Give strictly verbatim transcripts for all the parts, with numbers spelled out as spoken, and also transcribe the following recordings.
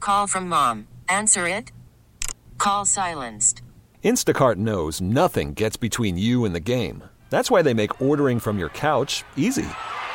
call from mom. Answer it. Call silenced. Instacart knows nothing gets between you and the game. That's why they make ordering from your couch easy.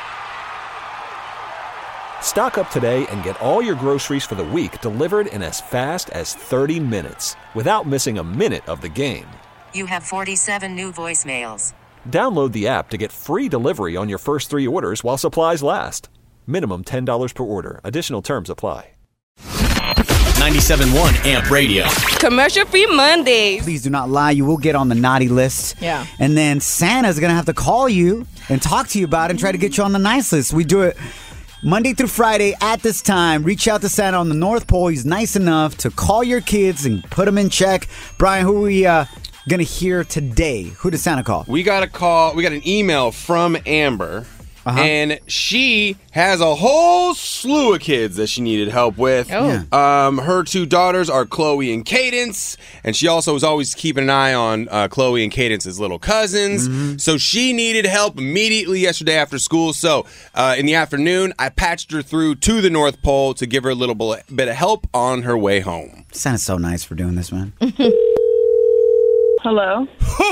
Stock up today and get all your groceries for the week delivered in as fast as thirty minutes without missing a minute of the game. You have forty-seven new voicemails. Download the app to get free delivery on your first three orders while supplies last. Minimum ten dollars per order. Additional terms apply. ninety-seven point one A M P Radio. Commercial-free Mondays. Please do not lie. You will get on the naughty list. Yeah. And then Santa's going to have to call you and talk to you about it and try to get you on the nice list. We do it Monday through Friday at this time. Reach out to Santa on the North Pole. He's nice enough to call your kids and put them in check. Brian, who are we uh, going to hear today? Who does Santa call? We got a call. We got an email from Amber. Uh-huh. And she has a whole slew of kids that she needed help with. Oh. Yeah. Um, her two daughters are Chloe and Cadence, and she also was always keeping an eye on uh, Chloe and Cadence's little cousins. Mm-hmm. So she needed help immediately yesterday after school. So uh, in the afternoon, I patched her through to the North Pole to give her a little bit of help on her way home. Santa's so nice for doing this, man. Hello?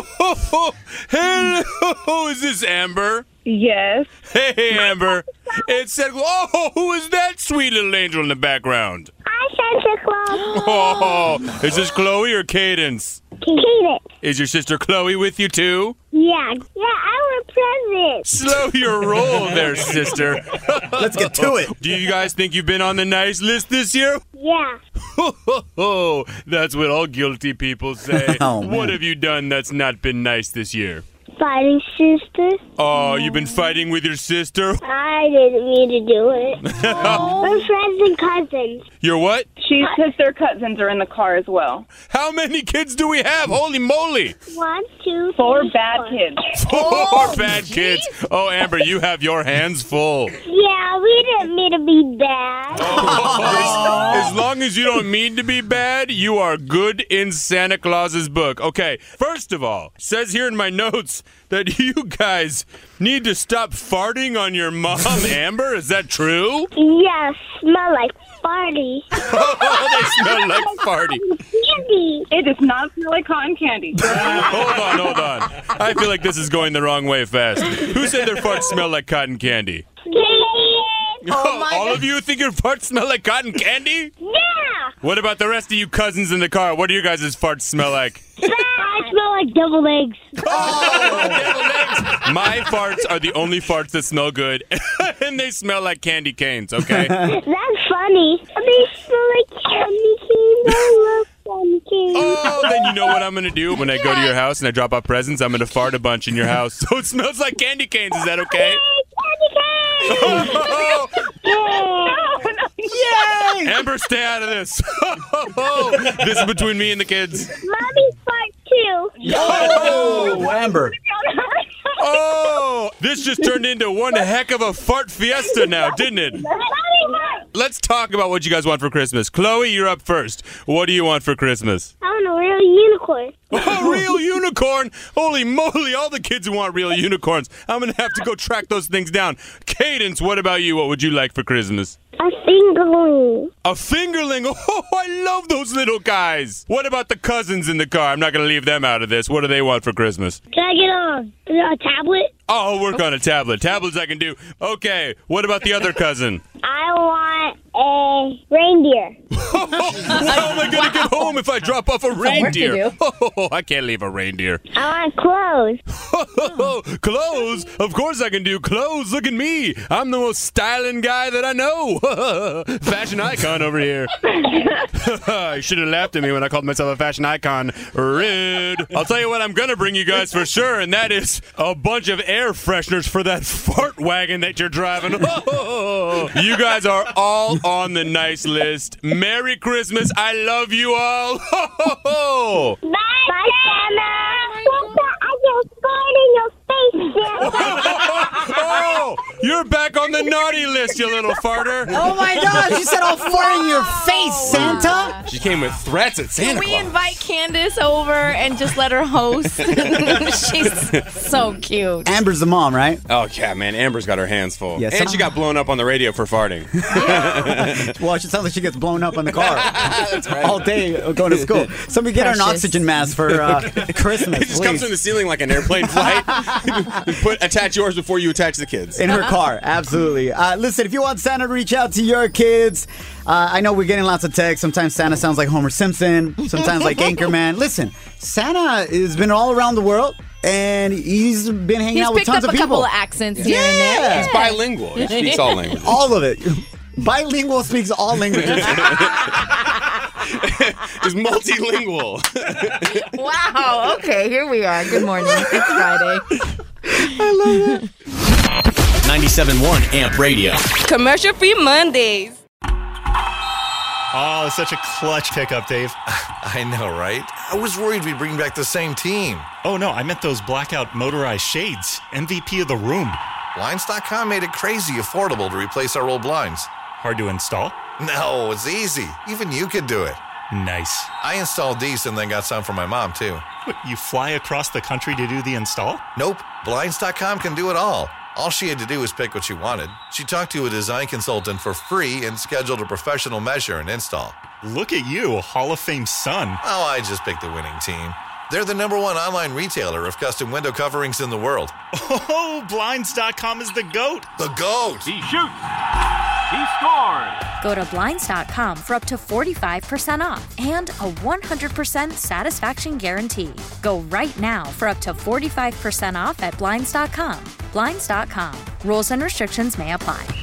Hello, is this Amber? Yes. Hey, Amber. It's Santa Claus. Oh, who is that sweet little angel in the background? Hi, Santa Claus. Oh, is this Chloe or Cadence? Cadence. Is your sister Chloe with you, too? Yeah. Yeah, I want presents. Slow your roll there, sister. Let's get to it. Do you guys think you've been on the nice list this year? Yeah. Oh, that's what all guilty people say. Oh, man. What have you done that's not been nice this year? Fighting sister. Oh, you've been fighting with your sister? I didn't mean to do it. We're friends and cousins. You're what? She's sister cousins are in the car as well. How many kids do we have? Holy moly. One, two, Four three, bad four. kids. Four bad kids. Oh, Amber, you have your hands full. Yeah, we didn't mean to be bad. As, as long as you don't mean to be bad, you are good in Santa Claus's book. Okay, first of all, it says here in my notes that you guys need to stop farting on your mom, Amber. Is that true? Yeah, smell like farty. Oh, they smell like farty. Candy. It does not smell like cotton candy. Hold on, hold on. I feel like this is going the wrong way fast. Who said their farts smell like cotton candy? Oh All of you think your farts smell like cotton candy? Yeah. What about the rest of you cousins in the car? What do you guys' farts smell like? I smell like double eggs. Oh, devil eggs. My farts are the only farts that smell good, and they smell like candy canes, okay? That's funny. They smell like candy canes. I love candy canes. Oh, then you know what I'm going to do? When I go to your house and I drop off presents, I'm going to fart a bunch in your house. So it smells like candy canes. Is that okay? Candy canes. Oh, Yeah. Yay! Amber, stay out of this. This is between me and the kids. Mommy fart too. Oh, Amber. Oh, this just turned into one heck of a fart fiesta now, didn't it? Mommy fart. Let's talk about what you guys want for Christmas. Chloe, you're up first. What do you want for Christmas? I want a real unicorn. A real unicorn? Holy moly, all the kids who want real unicorns. I'm going to have to go track those things down. Cadence, what about you? What would you like for Christmas? A fingerling. A fingerling? Oh, I love those little guys. What about the cousins in the car? I'm not going to leave them out of this. What do they want for Christmas? Can I get a, a tablet? Oh, I'll work on a tablet. Tablets I can do. Okay, what about the other cousin? I want a reindeer. How am I going to get home if I drop off a reindeer? Oh, I can't leave a reindeer. I want clothes. Clothes? Of course I can do clothes. Look at me. I'm the most styling guy that I know. Fashion icon over here. You should have laughed at me when I called myself a fashion icon. Rude. I'll tell you what I'm going to bring you guys for sure, and that is a bunch of air fresheners for that fart wagon that you're driving. You guys are all on the nice list. Merry Christmas. I love you all. Bye, Bye Santa. Santa, I just farted in your face, Santa. Oh, You're back on the naughty list, you little farter. Oh my gosh, you said I'll fart in your face, Santa. She came with threats at Santa Can we Claus. invite Candace over and just let her host? She's so cute. Amber's the mom, right? Oh, yeah, man. Amber's got her hands full. Yeah, and some- she got blown up on the radio for farting. Well, it sounds like she gets blown up in the car. That's right. All day going to school. Somebody get her an Precious. oxygen mask for uh, Christmas, It just comes please. from the ceiling like an airplane flight. Put attach yours before you attach the kids. In her car, absolutely. Uh, listen, if you want Santa to reach out to your kids, uh, I know we're getting lots of texts. Sometimes Santa sounds like Homer Simpson, sometimes like Anchorman. Listen, Santa has been all around the world, and he's been hanging He's out with picked tons up of a couple people. of accents here and there. Yeah. He's bilingual. He speaks all languages. All of it. Bilingual, speaks all languages. He's multilingual. Wow. Okay, here we are. Good morning. It's Friday. ninety-seven point one Amp Radio. Commercial-free Mondays. Oh, such a clutch pickup, Dave. I know, right? I was worried we'd bring back the same team. Oh, no, I meant those blackout motorized shades. M V P of the room. Blinds dot com made it crazy affordable to replace our old blinds. Hard to install? No, it's easy. Even you could do it. Nice. I installed these and then got some for my mom, too. What, you fly across the country to do the install? Nope. Blinds dot com can do it all. All she had to do was pick what she wanted. She talked to a design consultant for free and scheduled a professional measure and install. Look at you, Hall of Fame son. Oh, I just picked the winning team. They're the number one online retailer of custom window coverings in the world. Oh, Blinds dot com is the GOAT. The GOAT! He shoots. He scores. Go to Blinds dot com for up to forty-five percent off and a one hundred percent satisfaction guarantee. Go right now for up to forty-five percent off at Blinds dot com. Blinds dot com. Rules and restrictions may apply.